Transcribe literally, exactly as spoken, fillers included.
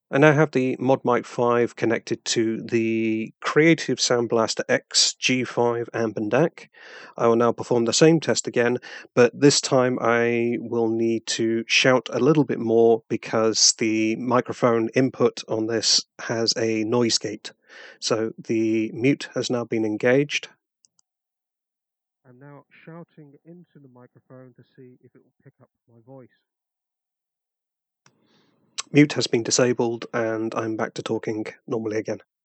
I now have the ModMic five connected to the Creative Sound Blaster X G five amp and D A C. I will now perform the same test again, but this time I will need to shout a little bit more because the microphone input on this has a noise gate. So the mute has now been engaged. I'm now shouting into the microphone to see if it will pick up my voice. Mute has been disabled and I'm back to talking normally again.